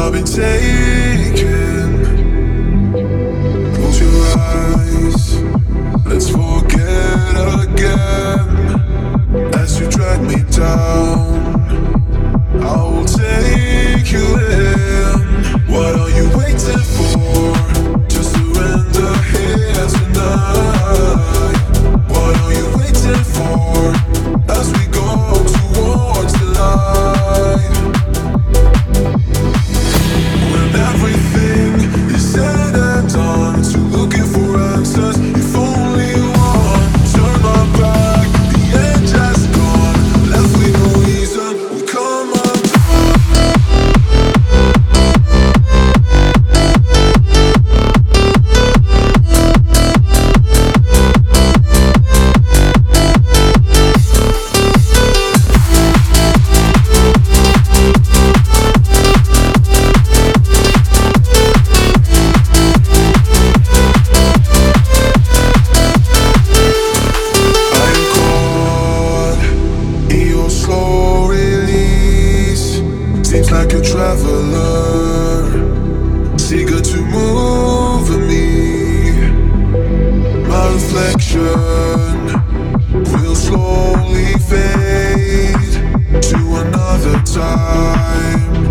I've been taken. Close your eyes, let's forget again. As you drag me down, I will take you in. What are you waiting for? Just surrender here tonight. What are you waiting for? As we go towards the light. When everything is said and done, to looking for answers, if only one. Turn my back, the edge has gone. Left with no reason, we come undone. Slow release, seems like a traveler, eager to move me. My reflection will slowly fade to another time.